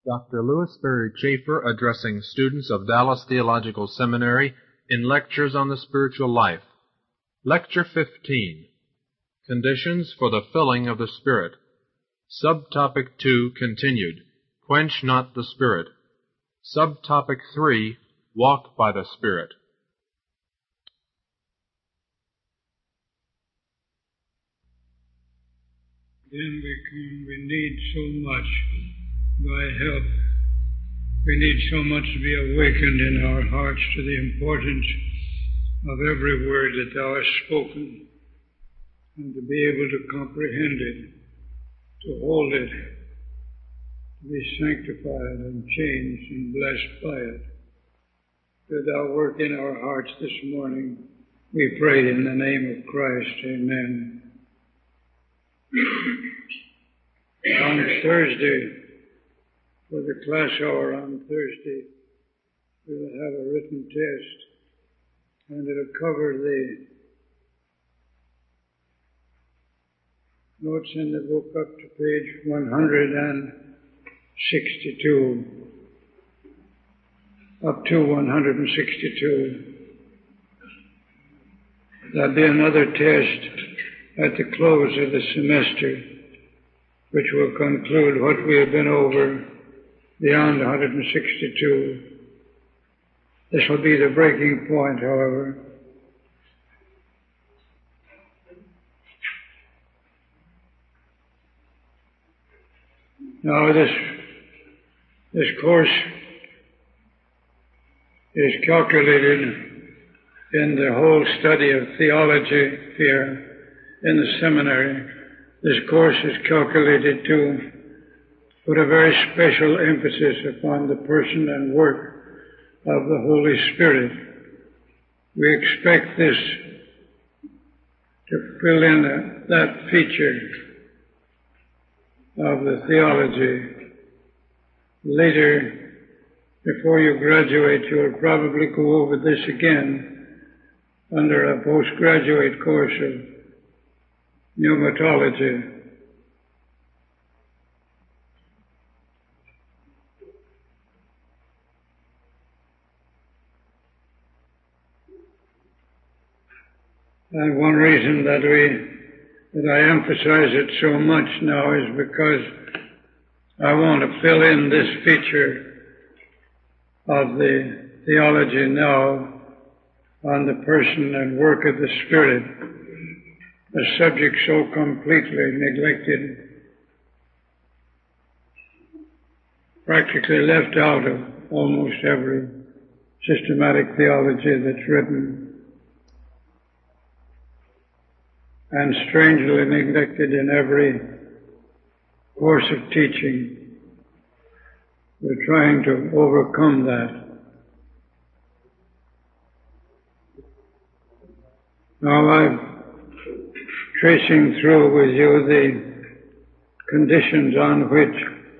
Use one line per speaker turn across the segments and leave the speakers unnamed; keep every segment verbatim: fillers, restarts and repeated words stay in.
Doctor Louis Berry Chafer addressing students of Dallas Theological Seminary in Lectures on the Spiritual Life. Lecture fifteen, Conditions for the Filling of the Spirit. Subtopic two continued, Quench not the Spirit. Subtopic three, Walk by the Spirit.
Then we come, we need so much thy help. We need so much to be awakened in our hearts to the importance of every word that thou hast spoken, and to be able to comprehend it, to hold it, to be sanctified and changed and blessed by it. Do thou work in our hearts this morning, we pray in the name of Christ. Amen. On Thursday, for the class hour on Thursday, we will have a written test, and it'll cover the notes in the book up to page one hundred sixty-two. Up to one hundred sixty-two. There'll be another test at the close of the semester, which will conclude what we have been over beyond one hundred sixty-two. This will be the breaking point, however. Now this, this course is calculated in the whole study of theology here in the seminary. This course is calculated to put a very special emphasis upon the person and work of the Holy Spirit. We expect this to fill in a, that feature of the theology. Later, before you graduate, you'll probably go over this again under a postgraduate course of pneumatology. And one reason that we that I emphasize it so much now is because I want to fill in this feature of the theology now on the person and work of the Spirit, a subject so completely neglected, practically left out of almost every systematic theology that's written, and strangely neglected in every course of teaching. We're trying to overcome that. Now I'm tracing through with you the conditions on which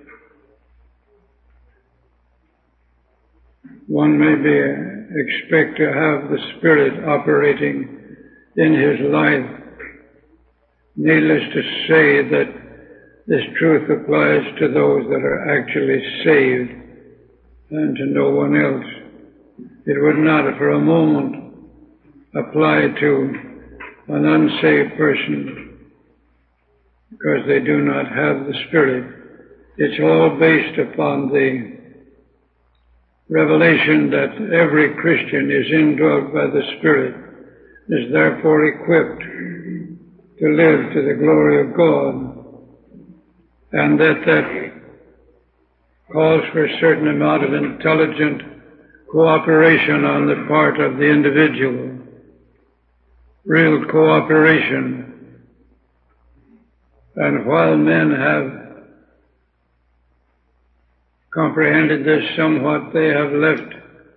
one may be expect to have the Spirit operating in his life. Needless to say that this truth applies to those that are actually saved and to no one else. It would not for a moment apply to an unsaved person because they do not have the Spirit. It's all based upon the revelation that every Christian is indwelt by the Spirit, is therefore equipped to live to the glory of God, and that that calls for a certain amount of intelligent cooperation on the part of the individual, real cooperation. And while men have comprehended this somewhat, they have left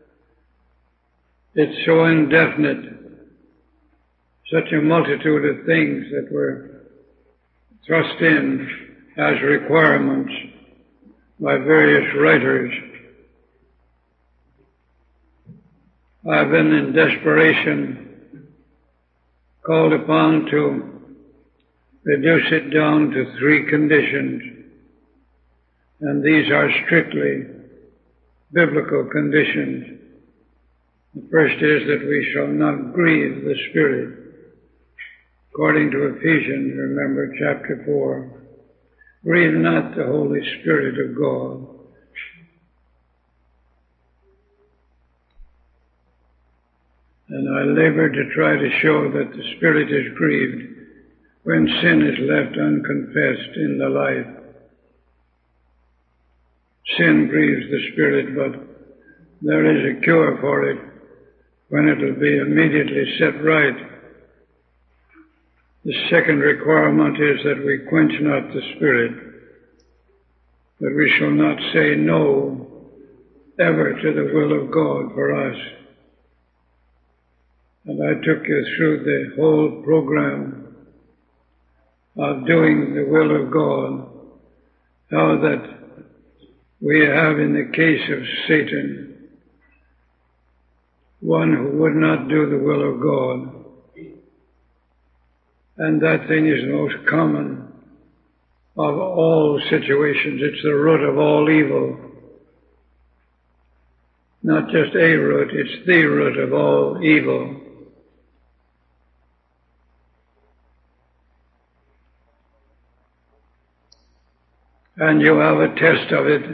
it so indefinite, such a multitude of things that were thrust in as requirements by various writers. I've been in desperation called upon to reduce it down to three conditions. And these are strictly biblical conditions. The first is that we shall not grieve the Spirit. According to Ephesians, remember, chapter four, grieve not the Holy Spirit of God. And I labor to try to show that the Spirit is grieved when sin is left unconfessed in the life. Sin grieves the Spirit, but there is a cure for it when it will be immediately set right. The second requirement is that we quench not the Spirit, that we shall not say no ever to the will of God for us. And I took you through the whole program of doing the will of God, how that we have in the case of Satan one who would not do the will of God. And that thing is the most common of all situations. It's the root of all evil. Not just a root, it's the root of all evil. And you have a test of it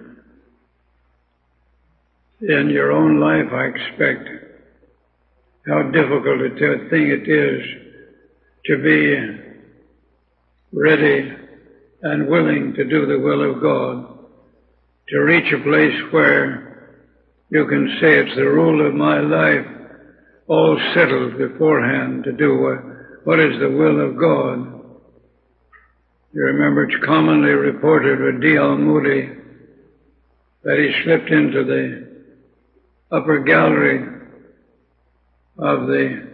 in your own life, I expect, how difficult a thing it is to be ready and willing to do the will of God, to reach a place where you can say it's the rule of my life, all settled beforehand to do what, what is the will of God. You remember it's commonly reported with D L Moody that he slipped into the upper gallery of the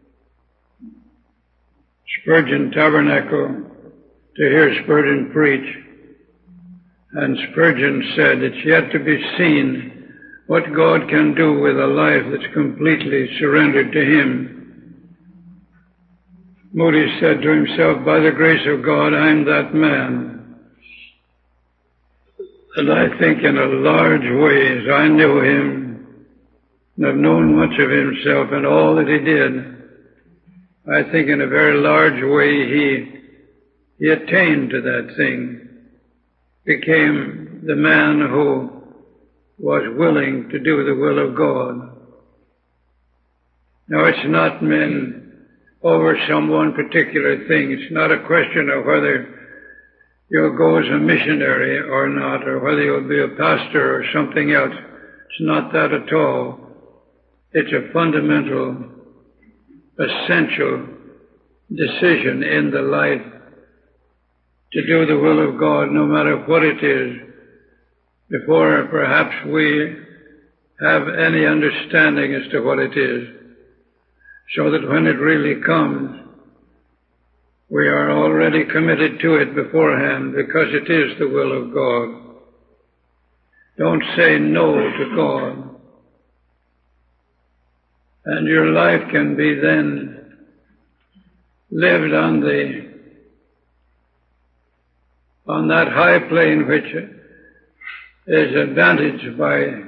Spurgeon Tabernacle to hear Spurgeon preach. And Spurgeon said, it's yet to be seen what God can do with a life that's completely surrendered to Him. Moody said to himself, by the grace of God, I'm that man. And I think in a large way, as I knew him, and have known much of himself and all that he did, I think in a very large way he, he attained to that thing, became the man who was willing to do the will of God. Now, it's not men over some one particular thing. It's not a question of whether you'll go as a missionary or not, or whether you'll be a pastor or something else. It's not that at all. It's a fundamental, essential decision in the life to do the will of God, no matter what it is, before perhaps we have any understanding as to what it is, so that when it really comes, we are already committed to it beforehand because it is the will of God. Don't say no to God. And your life can be then lived on the on that high plane which is advantaged by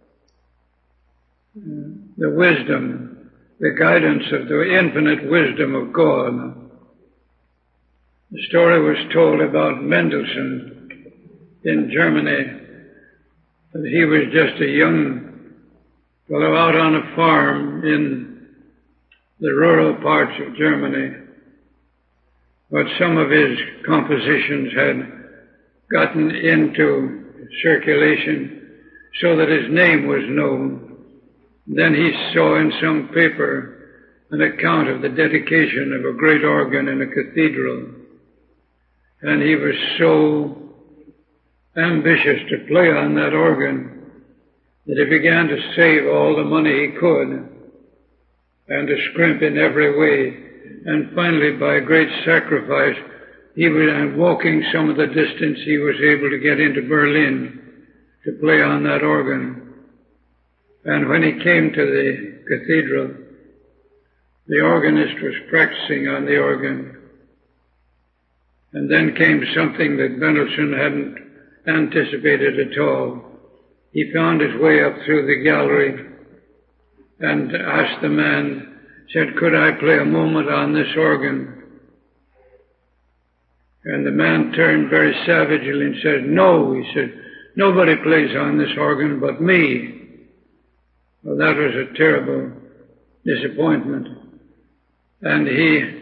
the wisdom, the guidance of the infinite wisdom of God. The story was told about Mendelssohn in Germany, that he was just a young fellow out on a farm in the rural parts of Germany, but some of his compositions had gotten into circulation so that his name was known. Then he saw in some paper an account of the dedication of a great organ in a cathedral. And he was so ambitious to play on that organ that he began to save all the money he could and to scrimp in every way. And finally, by great sacrifice, he was walking some of the distance, he was able to get into Berlin to play on that organ. And when he came to the cathedral, the organist was practicing on the organ. And then came something that Mendelssohn hadn't anticipated at all. He found his way up through the gallery and asked the man, said, "Could I play a moment on this organ?" And the man turned very savagely and said, "No," he said, "nobody plays on this organ but me." Well, that was a terrible disappointment. And he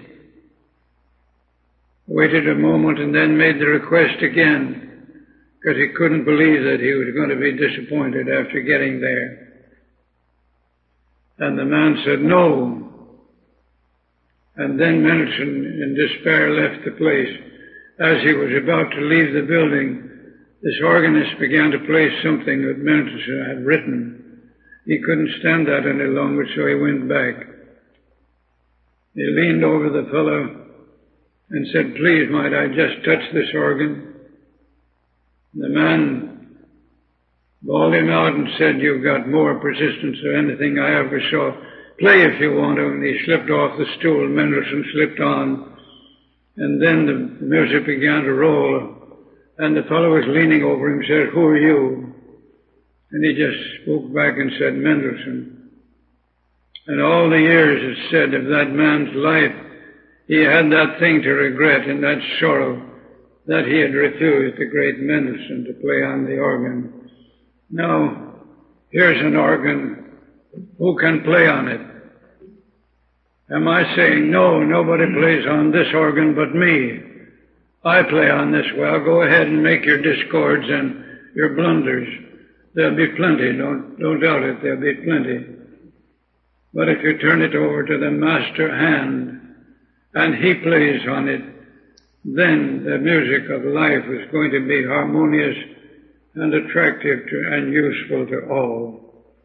waited a moment and then made the request again, because he couldn't believe that he was going to be disappointed after getting there. And the man said, "No." And then Mendelssohn, in despair, left the place. As he was about to leave the building, this organist began to play something that Mendelssohn had written. He couldn't stand that any longer, so he went back. He leaned over the fellow and said, "Please, might I just touch this organ?" The man bawled him out and said, "You've got more persistence than anything I ever saw. Play if you want to." And he slipped off the stool. Mendelssohn slipped on. And then the music began to roll. And the fellow was leaning over him and said, "Who are you?" And he just spoke back and said, "Mendelssohn." And all the years it said of that man's life, he had that thing to regret and that sorrow that he had refused the great Mendelssohn to play on the organ. Now, here's an organ. Who can play on it? Am I saying, "No, nobody plays on this organ but me. I play on this"? Well, go ahead and make your discords and your blunders. There'll be plenty, don't, don't doubt it, there'll be plenty. But if you turn it over to the master hand and he plays on it, then the music of life is going to be harmonious and attractive to, and useful to all.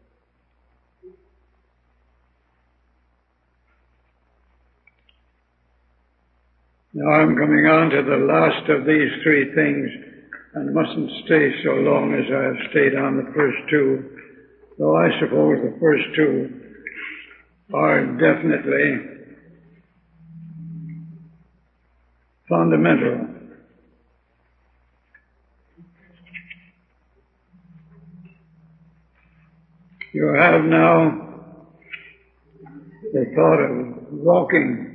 Now I'm coming on to the last of these three things, and mustn't stay so long as I have stayed on the first two, though I suppose the first two are definitely fundamental. You have now the thought of walking,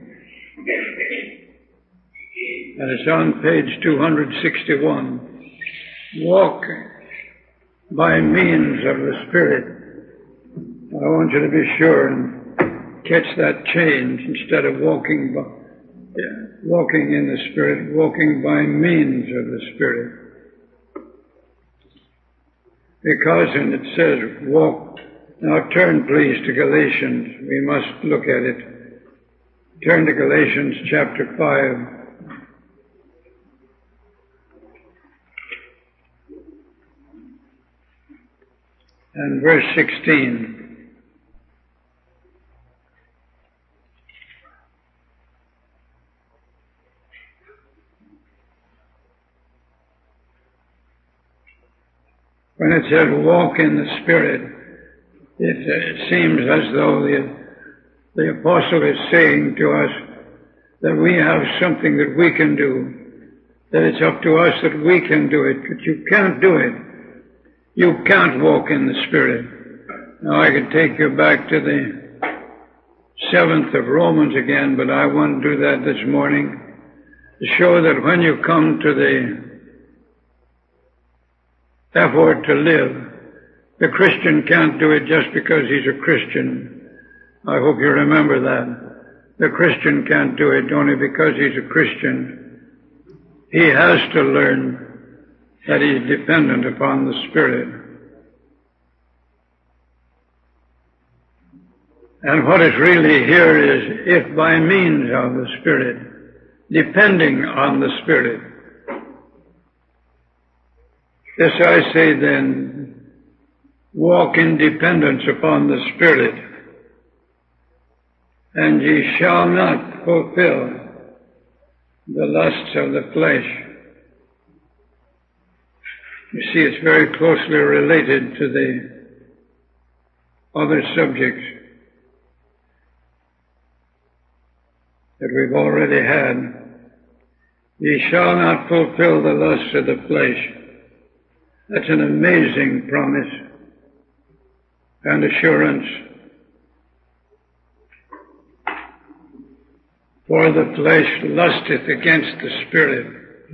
and it's on page two hundred sixty-one. Walk by means of the Spirit. I want you to be sure and catch that change. Instead of walking by, yeah, walking in the Spirit, walking by means of the Spirit. Because, and it says, walk. Now turn, please, to Galatians. We must look at it. Turn to Galatians chapter five. And verse sixteen. When it said walk in the Spirit, it, it seems as though the, the apostle is saying to us that we have something that we can do, that it's up to us that we can do it, but you can't do it. You can't walk in the Spirit. Now I could take you back to the seventh of Romans again, but I won't do that this morning, to show that when you come to the effort to live, the Christian can't do it just because he's a Christian. I hope you remember that. The Christian can't do it only because he's a Christian. He has to learn that he's dependent upon the Spirit. And what is really here is, if by means of the Spirit, depending on the Spirit. This I say then, walk in dependence upon the Spirit, and ye shall not fulfill the lusts of the flesh. You see, it's very closely related to the other subjects that we've already had. Ye shall not fulfill the lusts of the flesh. That's an amazing promise and assurance. For the flesh lusteth against the Spirit,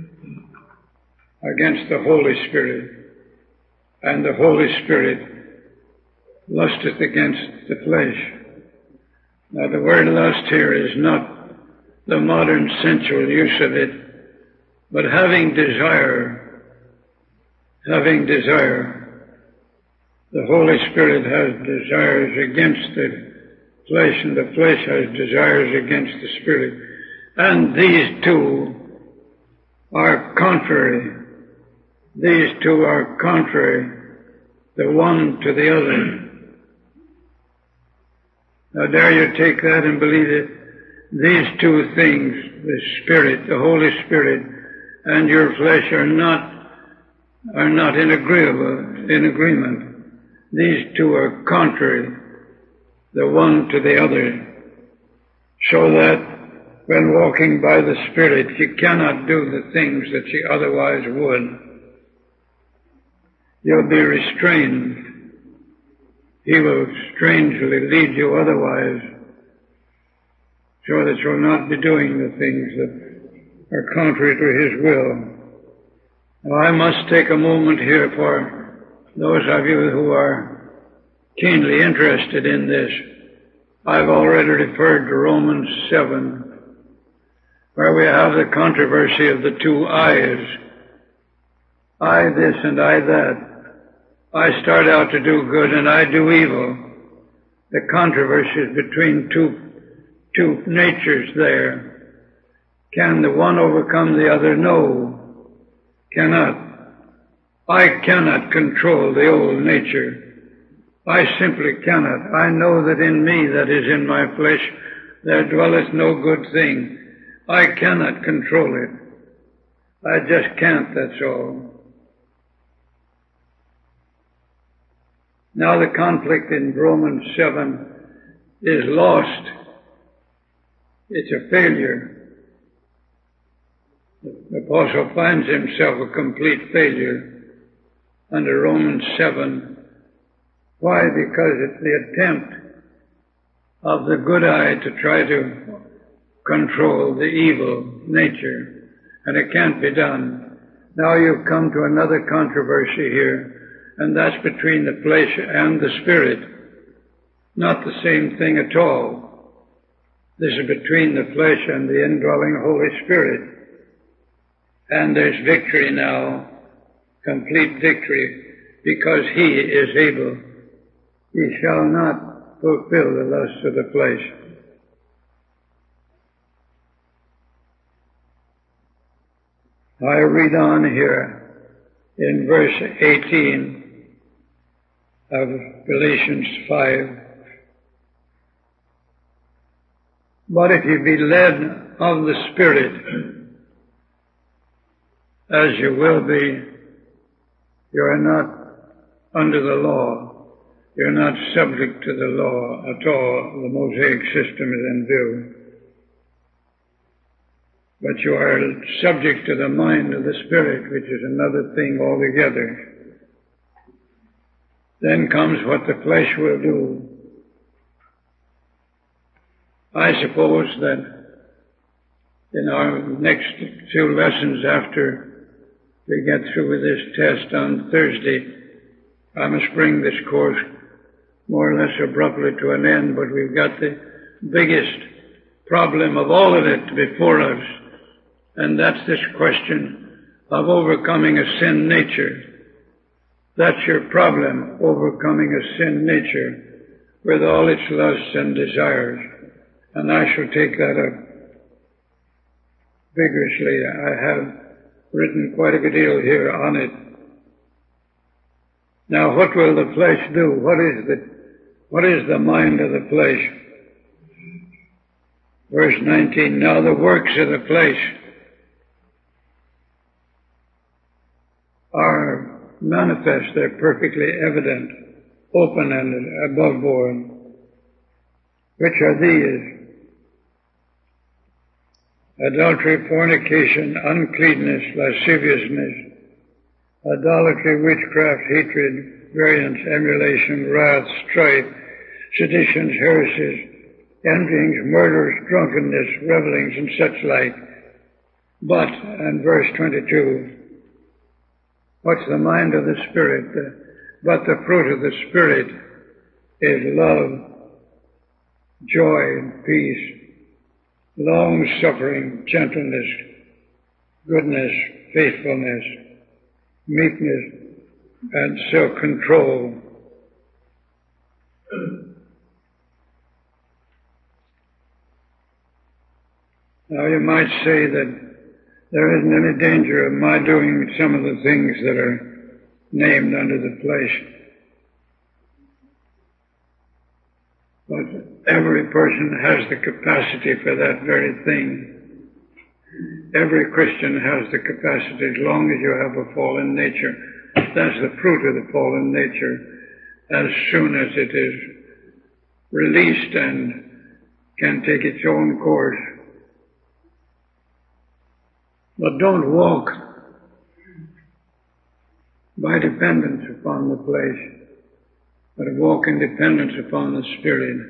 against the Holy Spirit, and the Holy Spirit lusteth against the flesh. Now the word lust here is not the modern sensual use of it, but having desire, having desire. The Holy Spirit has desires against the flesh, and the flesh has desires against the Spirit. And these two are contrary. These two are contrary, the one to the other. Now dare you take that and believe it? These two things, the Spirit, the Holy Spirit, and your flesh are not, are not in agreeable, in agreement. These two are contrary, the one to the other. So that when walking by the Spirit, you cannot do the things that you otherwise would. You'll be restrained. He will strangely lead you otherwise, so that you'll not be doing the things that are contrary to His will. Now I must take a moment here for those of you who are keenly interested in this. I've already referred to Romans seven, where we have the controversy of the two I's. I this and I that. I start out to do good and I do evil. The controversy is between two, two natures there. Can the one overcome the other? No. Cannot. I cannot control the old nature. I simply cannot. I know that in me, that is in my flesh, there dwelleth no good thing. I cannot control it. I just can't, that's all. Now the conflict in Romans seven is lost. It's a failure. The apostle finds himself a complete failure under Romans seven. Why? Because it's the attempt of the good eye to try to control the evil nature, and it can't be done. Now you've come to another controversy here, and that's between the flesh and the Spirit. Not the same thing at all. This is between the flesh and the indwelling Holy Spirit. And there's victory now, complete victory, because He is able. He shall not fulfill the lusts of the flesh. I read on here in verse eighteen of Galatians five. But if you be led of the Spirit, as you will be, you are not under the law. You're not subject to the law at all. The Mosaic system is in view. But you are subject to the mind of the Spirit, which is another thing altogether. Then comes what the flesh will do. I suppose that in our next few lessons after we get through with this test on Thursday, I must bring this course more or less abruptly to an end, but we've got the biggest problem of all of it before us, and that's this question of overcoming a sin nature. That's your problem, overcoming a sin nature with all its lusts and desires. And I shall take that up vigorously. I have written quite a good deal here on it. Now, what will the flesh do? What is the, what is the mind of the flesh? Verse nineteen, now the works of the flesh are manifest, they're perfectly evident, open and above board. Which are these? Adultery, fornication, uncleanness, lasciviousness, idolatry, witchcraft, hatred, variance, emulation, wrath, strife, seditions, heresies, envyings, murders, drunkenness, revellings, and such like. But, and verse twenty-two, what's the mind of the Spirit? The, but the fruit of the Spirit is love, joy, peace, long-suffering, gentleness, goodness, faithfulness, meekness, and self-control. Now you might say that there isn't any danger of my doing some of the things that are named under the flesh. But every person has the capacity for that very thing. Every Christian has the capacity as long as you have a fallen nature. That's the fruit of the fallen nature. As soon as it is released and can take its own course. But don't walk by dependence upon the flesh, but walk in dependence upon the Spirit.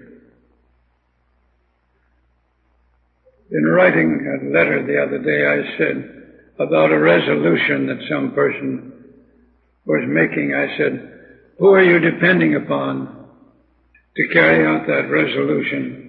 In writing a letter the other day, I said about a resolution that some person was making, I said, who are you depending upon to carry out that resolution?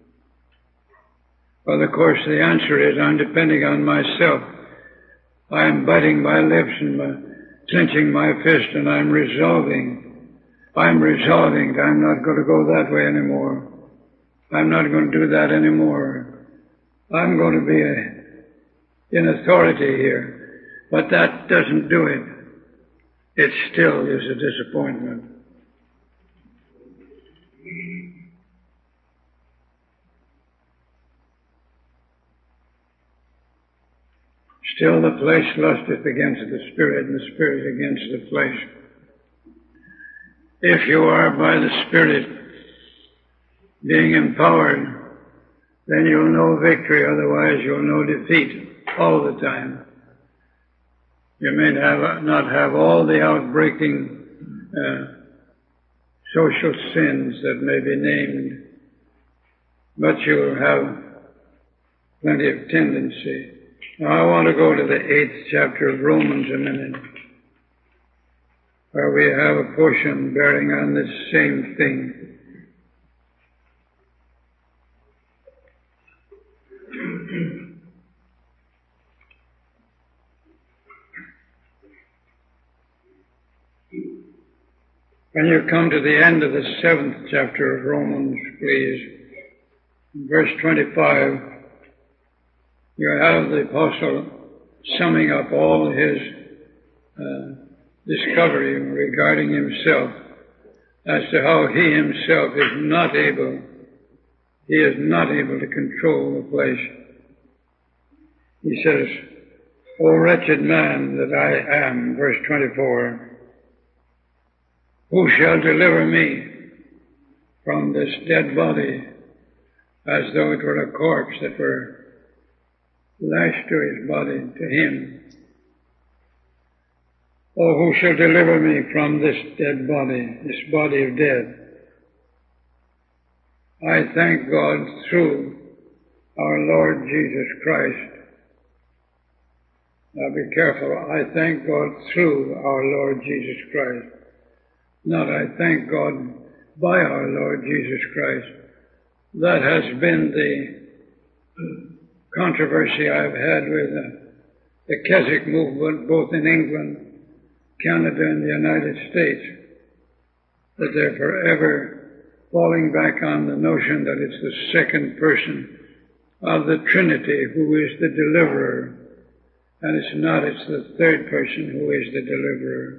Well, of course, the answer is I'm depending on myself. I am biting my lips and my, clenching my fist, and I'm resolving. I'm resolving that I'm not going to go that way anymore. I'm not going to do that anymore. I'm going to be a, in authority here. But that doesn't do it. It still is a disappointment. Still the flesh lusteth against the Spirit, and the Spirit against the flesh. If you are by the Spirit being empowered, then you'll know victory, otherwise you'll know defeat all the time. You may have, not have all the outbreaking uh, social sins that may be named, but you'll have plenty of tendency. Now I want to go to the eighth chapter of Romans a minute, where we have a portion bearing on this same thing. When you come to the end of the seventh chapter of Romans, please, in verse twenty-five, you have the apostle summing up all his uh, discovery regarding himself as to how he himself is not able, he is not able to control the flesh. He says, O wretched man that I am, verse twenty-four, who shall deliver me from this dead body, as though it were a corpse that were lashed to his body, to him. Oh, who shall deliver me from this dead body, this body of death? I thank God through our Lord Jesus Christ. Now be careful. I thank God through our Lord Jesus Christ. Not I thank God by our Lord Jesus Christ. That has been the controversy I've had with the, the Keswick movement, both in England, Canada, and the United States, that they're forever falling back on the notion that it's the second person of the Trinity who is the deliverer, and it's not, it's the third person who is the deliverer.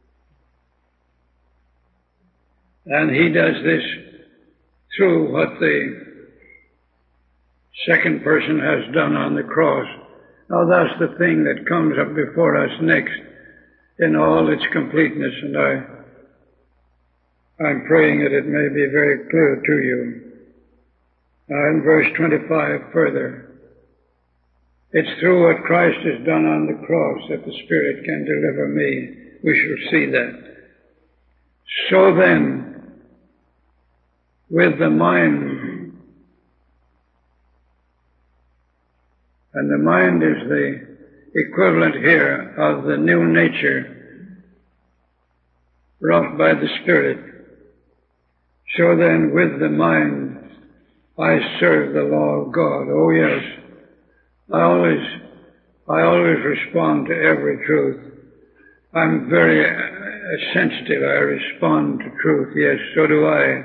And he does this through what the second person has done on the cross. Now that's the thing that comes up before us next in all its completeness, and I, I'm praying that it may be very clear to you. Now in verse twenty-five further, It's through what Christ has done on the cross that the Spirit can deliver me. We shall see that. So then, with the mind, and the mind is the equivalent here of the new nature wrought by the Spirit. So then, with the mind, I serve the law of God. Oh yes, I always, I always respond to every truth. I'm very uh, sensitive. I respond to truth. Yes, so do I.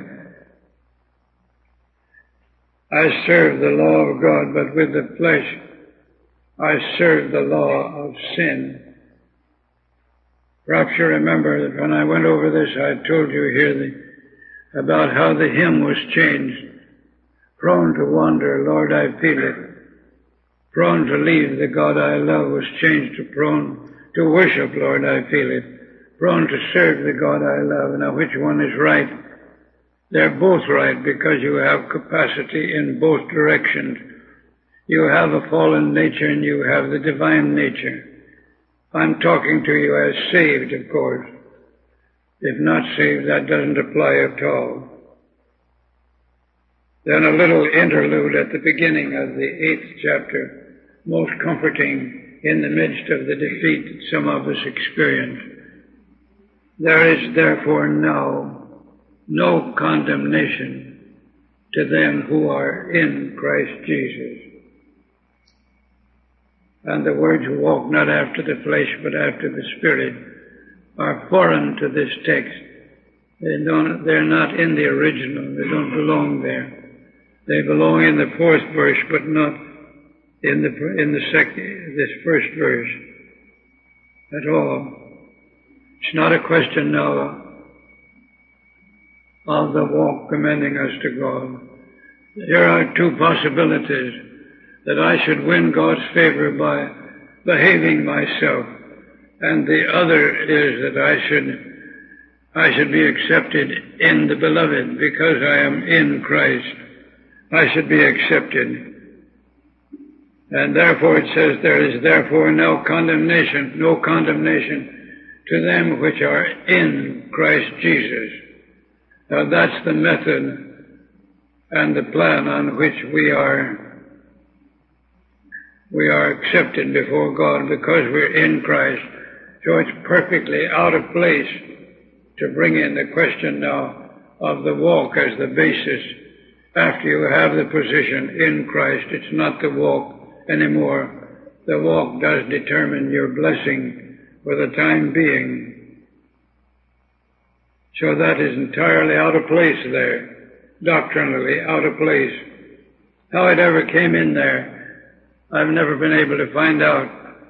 I serve the law of God, but with the flesh, I serve the law of sin. Perhaps you remember that when I went over this, I told you here the, about how the hymn was changed. Prone to wander, Lord, I feel it. Prone to leave the God I love was changed to prone to worship, Lord, I feel it. Prone to serve the God I love. Now, which one is right? They're both right because you have capacity in both directions. You have a fallen nature and you have the divine nature. I'm talking to you as saved, of course. If not saved, that doesn't apply at all. Then a little interlude at the beginning of the eighth chapter, most comforting in the midst of the defeat that some of us experience. There is therefore now no condemnation to them who are in Christ Jesus. And the words walk not after the flesh but after the Spirit are foreign to this text. They don't, they're not in the original. They don't belong there. They belong in the fourth verse, but not in the in the second, this first verse at all. It's not a question now of the walk commending us to God. Here are two possibilities: that I should win God's favor by behaving myself, and the other is that I should I should be accepted in the Beloved because I am in Christ. I should be accepted. And therefore it says, there is therefore no condemnation, no condemnation to them which are in Christ Jesus. Now that's the method and the plan on which we are, we are accepted before God because we're in Christ. So it's perfectly out of place to bring in the question now of the walk as the basis. After you have the position in Christ, it's not the walk anymore. The walk does determine your blessing for the time being. So that is entirely out of place there, doctrinally out of place. How it ever came in there, I've never been able to find out.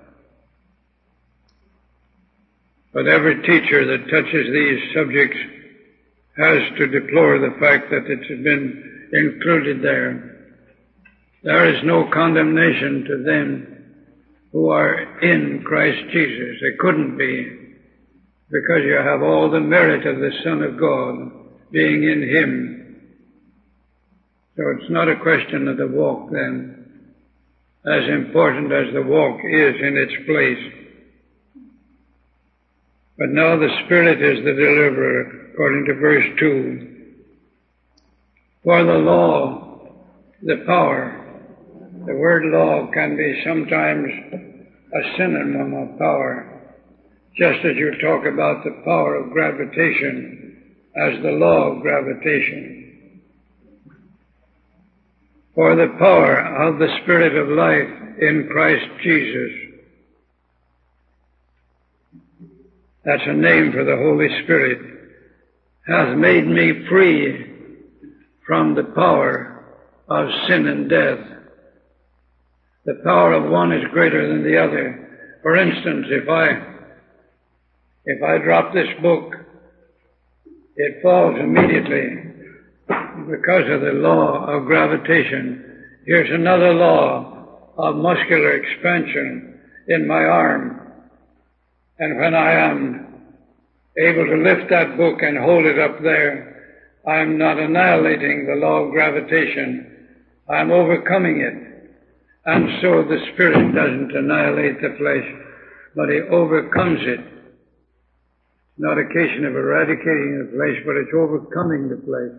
But every teacher that touches these subjects has to deplore the fact that it's been included there. There is no condemnation to them who are in Christ Jesus. There couldn't be, because you have all the merit of the Son of God being in Him. So it's not a question of the walk then, as important as the walk is in its place. But now the Spirit is the deliverer, according to verse two. For the law, the power, the word law can be sometimes a synonym of power, just as you talk about the power of gravitation as the law of gravitation. For the power of the Spirit of life in Christ Jesus. That's a name for the Holy Spirit. Has made me free from the power of sin and death. The power of one is greater than the other. For instance, if I, if I drop this book, it falls immediately because of the law of gravitation. Here's another law of muscular expansion in my arm. And when I am able to lift that book and hold it up there, I am not annihilating the law of gravitation. I am overcoming it. And so the Spirit doesn't annihilate the flesh, but He overcomes it. Not a case of eradicating the flesh, but it's overcoming the flesh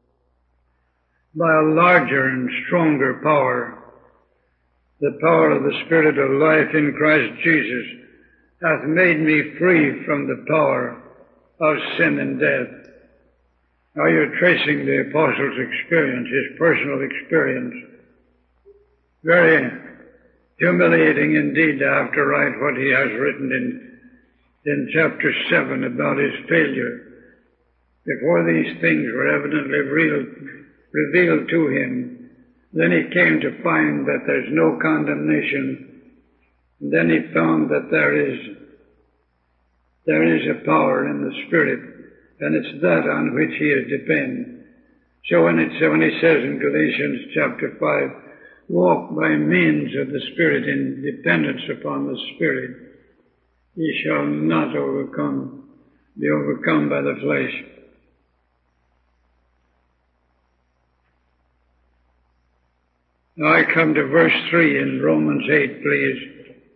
by a larger and stronger power. The power of the Spirit of life in Christ Jesus hath made me free from the power of sin and death. Now you're tracing the Apostle's experience, his personal experience. Very humiliating indeed to have to write what he has written in, in chapter seven about his failure. Before these things were evidently real, revealed to him, then he came to find that there's no condemnation. And then he found that there is, there is a power in the Spirit, and it's that on which he is dependent. So when, it, so when he says in Galatians chapter five, walk by means of the Spirit in dependence upon the Spirit, ye shall not overcome, be overcome by the flesh. Now I come to verse three in Romans eight, please.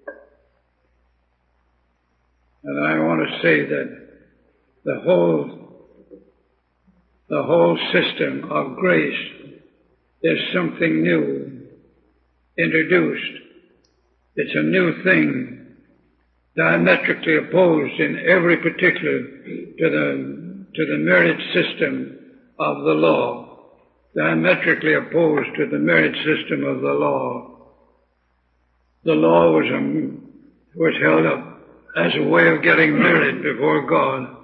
And I want to say that the whole, the whole system of grace is something new, introduced. It's a new thing, diametrically opposed in every particular to the, to the merit system of the law. Diametrically opposed to the merit system of the law. The law was, um, was held up as a way of getting merit before God.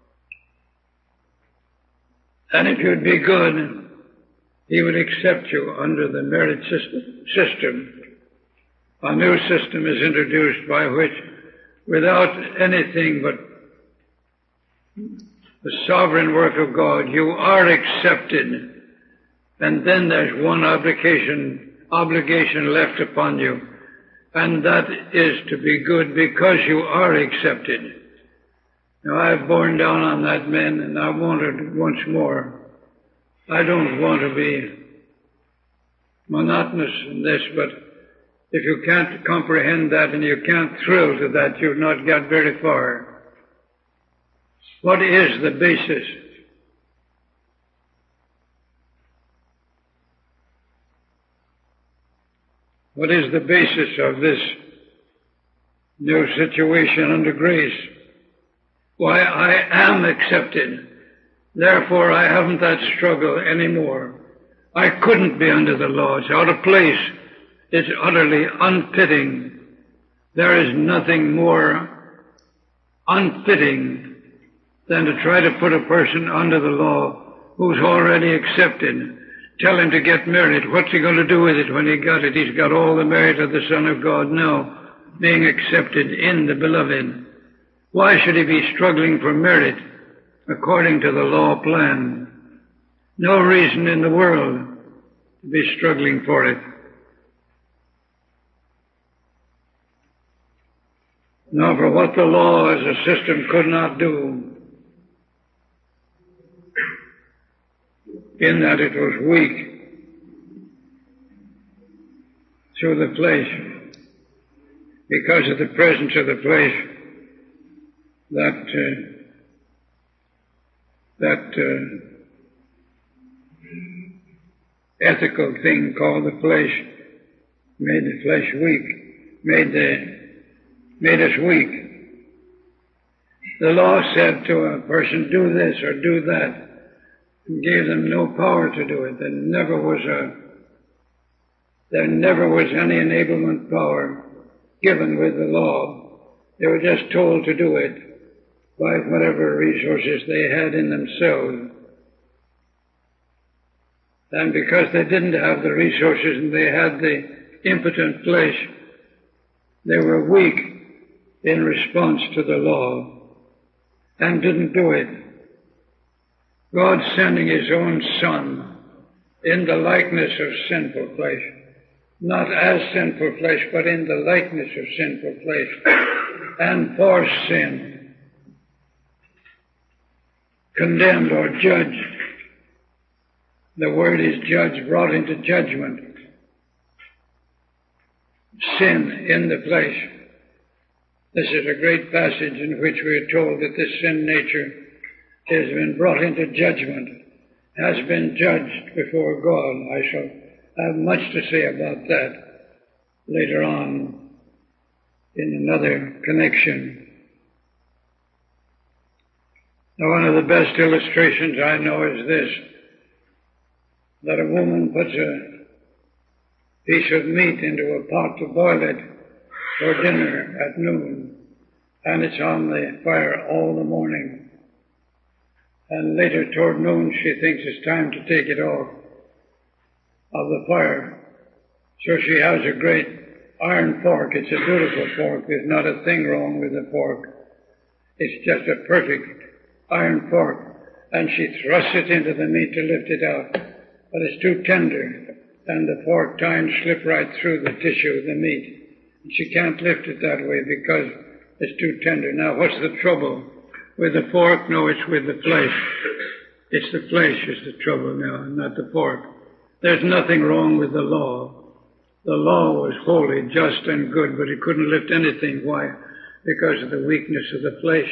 And if you'd be good, He would accept you under the merit system. A new system is introduced by which, without anything but the sovereign work of God, you are accepted. And then there's one obligation, obligation left upon you, and that is to be good because you are accepted. Now I've borne down on that man, and I wanted once more. I don't want to be monotonous in this, but if you can't comprehend that and you can't thrill to that, you've not got very far. What is the basis? What is the basis of this new situation under grace? Why, I am accepted. Therefore, I haven't that struggle anymore. I couldn't be under the law. It's out of place. It's utterly unfitting. There is nothing more unfitting than to try to put a person under the law who's already accepted. Tell him to get merit. What's he going to do with it when he got it? He's got all the merit of the Son of God now, being accepted in the Beloved. Why should he be struggling for merit according to the law plan? No reason in the world to be struggling for it. Now, for what the law as a system could not do, in that it was weak through the flesh, because of the presence of the flesh, that uh, that uh, ethical thing called the flesh made the flesh weak, made the made us weak. The law said to a person, do this or do that, and gave them no power to do it. There never was a, there never was any enablement power given with the law. They were just told to do it by whatever resources they had in themselves. And because they didn't have the resources and they had the impotent flesh, they were weak in response to the law and didn't do it. God sending His own Son in the likeness of sinful flesh, not as sinful flesh, but in the likeness of sinful flesh, and for sin, condemned or judged. The word is judged, brought into judgment. sin in the flesh. This is a great passage in which we are told that this sin nature has been brought into judgment, has been judged before God. I shall have much to say about that later on in another connection. Now, one of the best illustrations I know is this, that a woman puts a piece of meat into a pot to boil it for dinner at noon, and it's on the fire all the morning. And later toward noon she thinks it's time to take it off of the fire. So she has a great iron fork. It's a beautiful fork. There's not a thing wrong with the fork. It's just a perfect iron fork. And she thrusts it into the meat to lift it out. But it's too tender, and the fork tines slip right through the tissue of the meat. And she can't lift it that way because it's too tender. Now, what's the trouble? With the fork? No, it's with the flesh. It's the flesh is the trouble now, not the fork. There's nothing wrong with the law. The law was holy, just, and good, but it couldn't lift anything. Why? Because of the weakness of the flesh.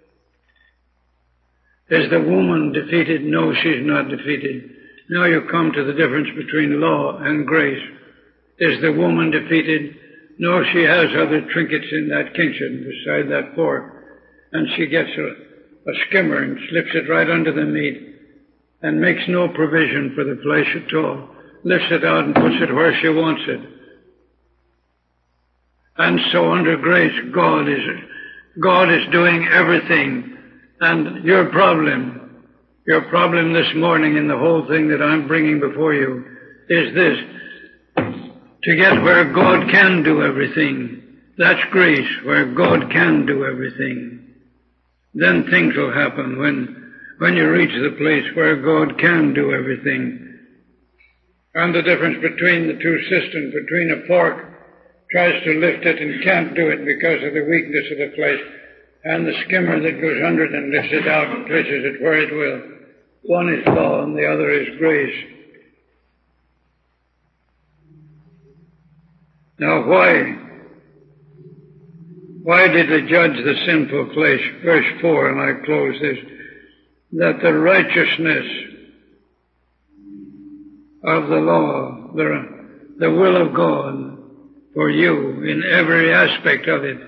Is the woman defeated? No, she's not defeated. Now you come to the difference between law and grace. Is the woman defeated? No, she has other trinkets in that kitchen beside that fork. And she gets a, a skimmer and slips it right under the meat and makes no provision for the flesh at all. Lifts it out and puts it where she wants it. And so under grace, God is, God is doing everything. And your problem, your problem this morning in the whole thing that I'm bringing before you is this. To get where God can do everything. That's grace, where God can do everything. Then things will happen when, when you reach the place where God can do everything. And the difference between the two systems, between a fork tries to lift it and can't do it because of the weakness of the flesh, and the skimmer that goes under it and lifts it out and places it where it will. One is law and the other is grace. Now why? Why did they judge the sinful flesh? Verse four, and I close this, that the righteousness of the law, the, the will of God for you in every aspect of it.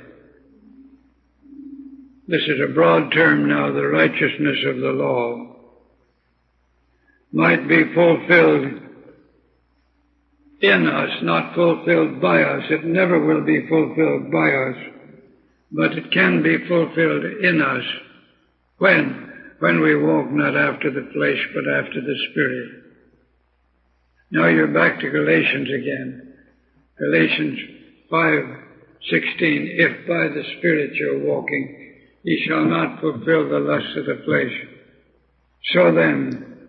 This is a broad term now, the righteousness of the law, might be fulfilled in us, not fulfilled by us. It never will be fulfilled by us, but it can be fulfilled in us. When? When we walk not after the flesh, but after the Spirit. Now you're back to Galatians again. Galatians five sixteen. If by the Spirit you're walking, ye shall not fulfill the lusts of the flesh. So then,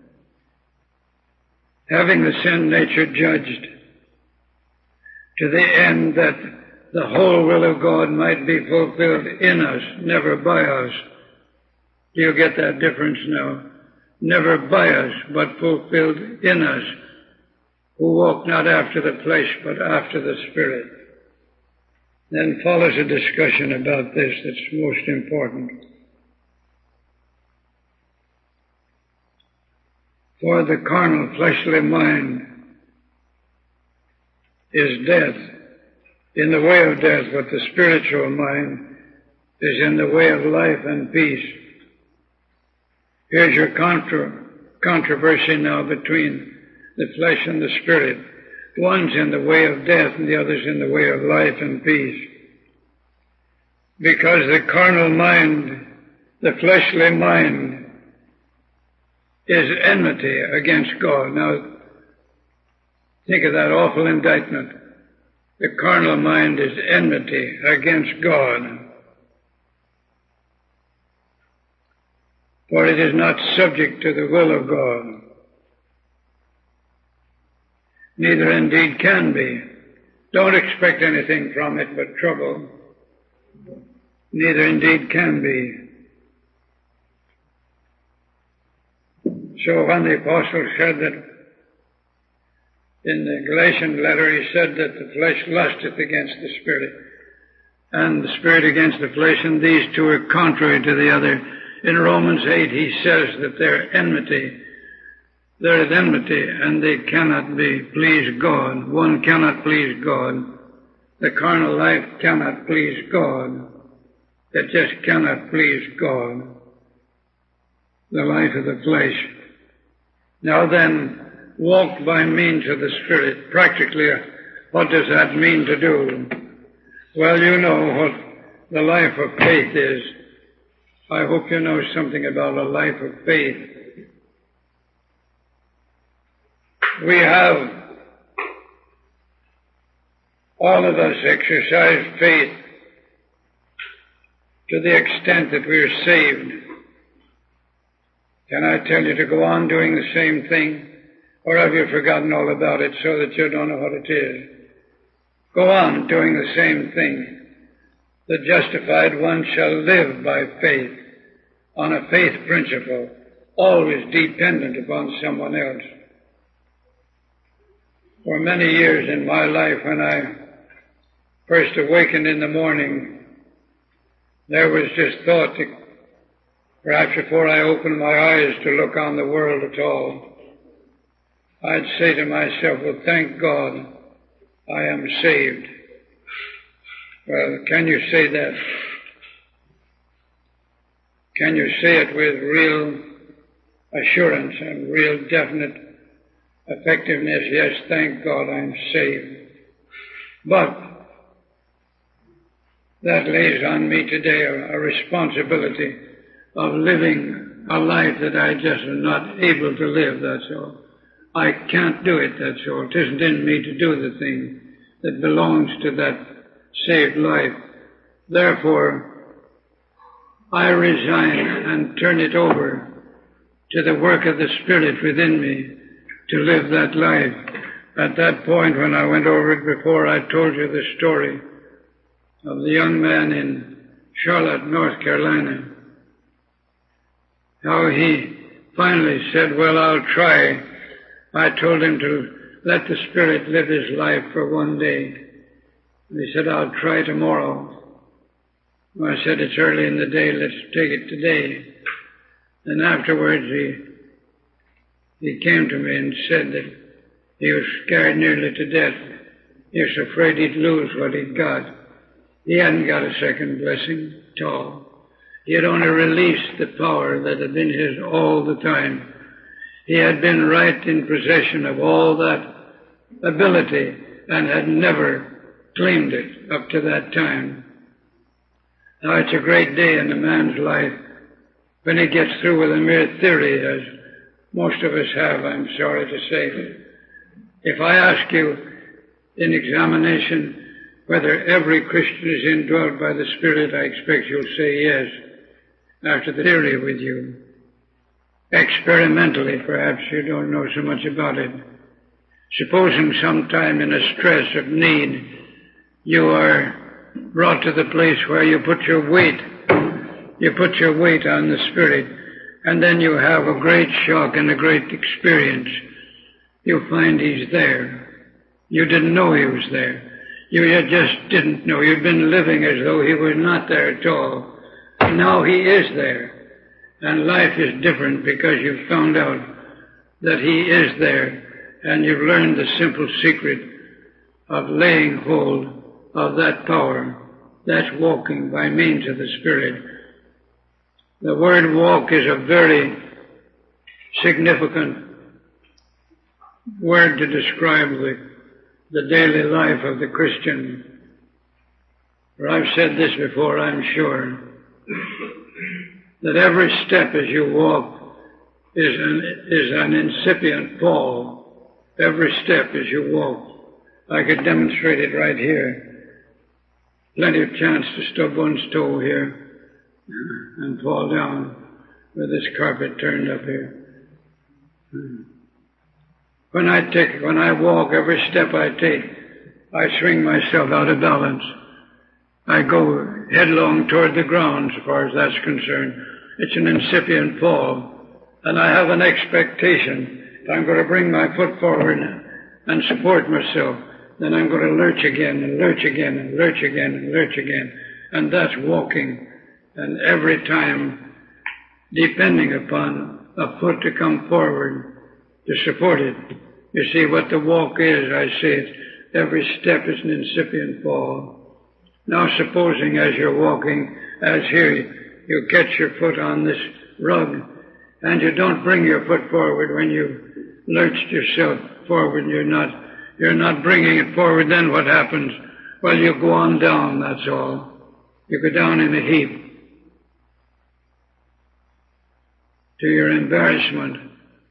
having the sin nature judged, to the end that the whole will of God might be fulfilled in us, never by us. Do you get that difference now? Never by us, but fulfilled in us, who walk not after the flesh, but after the Spirit. Then follows a discussion about this that's most important. For the carnal, fleshly mind is death, in the way of death, but the spiritual mind is in the way of life and peace. Here's your contra- controversy now between the flesh and the spirit. One's in the way of death and the other's in the way of life and peace. Because the carnal mind, the fleshly mind, is enmity against God. Now, think of that awful indictment. The carnal mind is enmity against God. For it is not subject to the will of God. Neither indeed can be. Don't expect anything from it but trouble. Neither indeed can be. So when the apostle said that In the Galatian letter he said that the flesh lusteth against the Spirit, and the Spirit against the flesh, and these two are contrary to the other. In Romans eight he says that they're enmity. They're at enmity, and they cannot be please God. One cannot please God. The carnal life cannot please God. It just cannot please God. The life of the flesh. Now then, walk by means of the Spirit. Practically, what does that mean to do? Well, you know what the life of faith is. I hope you know something about a life of faith. We have, all of us, exercised faith to the extent that we are saved. Can I tell you to go on doing the same thing? Or have you forgotten all about it so that you don't know what it is? Go on doing the same thing. The justified one shall live by faith, on a faith principle, always dependent upon someone else. For many years in my life, when I first awakened in the morning, there was just thought that perhaps before I opened my eyes to look on the world at all, I'd say to myself, well, thank God I am saved. Well, can you say that? Can you say it with real assurance and real definite effectiveness? Yes, thank God I'm saved. But that lays on me today a, a responsibility of living a life that I just am not able to live, that's all. I can't do it, that's all. It isn't in me to do the thing that belongs to that saved life. Therefore, I resign and turn it over to the work of the Spirit within me to live that life. At that point, when I went over it before, I told you the story of the young man in Charlotte, North Carolina. How he finally said, well, I'll try. I told him to let the Spirit live his life for one day. And he said, I'll try tomorrow. I said, it's early in the day, let's take it today. And afterwards he, he came to me and said that he was scared nearly to death. He was afraid he'd lose what he'd got. He hadn't got a second blessing at all. He had only released the power that had been his all the time. He had been right in possession of all that ability and had never claimed it up to that time. Now, it's a great day in a man's life when he gets through with a mere theory, as most of us have, I'm sorry to say. If I ask you in examination whether every Christian is indwelt by the Spirit, I expect you'll say yes, after the theory with you. Experimentally, perhaps you don't know so much about it. Supposing sometime in a stress of need, you are brought to the place where you put your weight, you put your weight on the Spirit, and then you have a great shock and a great experience. You find He's there. You didn't know He was there. You just didn't know. You'd been living as though He was not there at all. Now He is there. And life is different because you've found out that He is there, and you've learned the simple secret of laying hold of that power. That's walking by means of the Spirit. The word walk is a very significant word to describe the, the daily life of the Christian. For I've said this before, I'm sure, that every step as you walk is an, is an incipient fall. Every step as you walk. I could demonstrate it right here. Plenty of chance to stub one's toe here and fall down with this carpet turned up here. When I take, when I walk, every step I take, I swing myself out of balance. I go headlong toward the ground as far as that's concerned. It's an incipient fall. And I have an expectation that I'm going to bring my foot forward and support myself. Then I'm going to lurch again and lurch again and lurch again and lurch again. And that's walking. And every time depending upon a foot to come forward to support it. You see what the walk is, I say it. Every step is an incipient fall. Now supposing as you're walking, as here, you catch your foot on this rug, and you don't bring your foot forward when you lurched yourself forward, you're not, you're not bringing it forward, then what happens? Well, you go on down, that's all. You go down in a heap. To your embarrassment.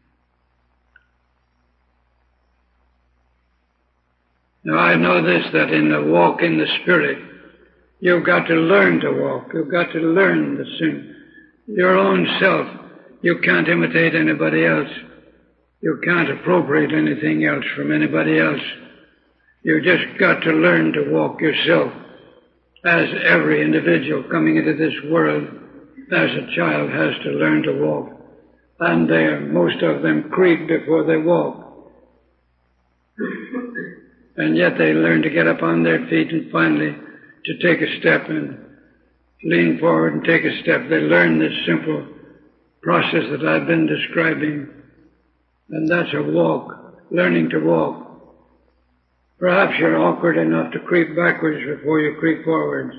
Now I know this, that in the walk in the Spirit, you've got to learn to walk. You've got to learn the sin. Your own self. You can't imitate anybody else. You can't appropriate anything else from anybody else. You've just got to learn to walk yourself, as every individual coming into this world, as a child, has to learn to walk. And they, most of them creep before they walk. And yet they learn to get up on their feet and finally to take a step and lean forward and take a step. They learn this simple process that I've been describing. And that's a walk, learning to walk. Perhaps you're awkward enough to creep backwards before you creep forwards.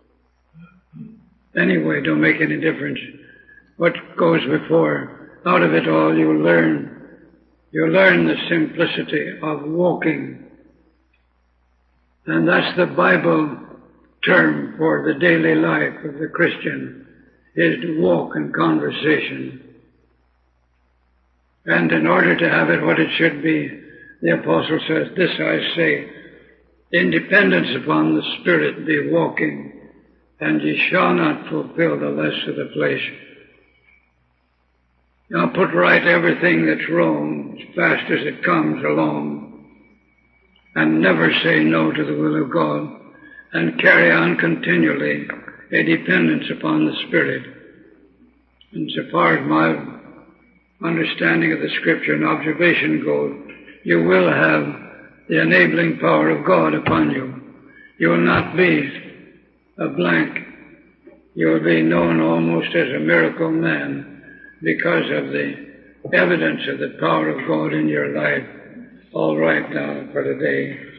Anyway, don't make any difference what goes before. Out of it all you learn. You learn the simplicity of walking. And that's the Bible term for the daily life of the Christian, is to walk in conversation. And in order to have it what it should be, the Apostle says, this I say, in dependence upon the Spirit be walking, and ye shall not fulfill the lust of the flesh. Now put right everything that's wrong as fast as it comes along, and never say no to the will of God, and carry on continually a dependence upon the Spirit. And so far as my understanding of the Scripture and observation goes, you will have the enabling power of God upon you. You will not be a blank. You will be known almost as a miracle man because of the evidence of the power of God in your life. All right now for today.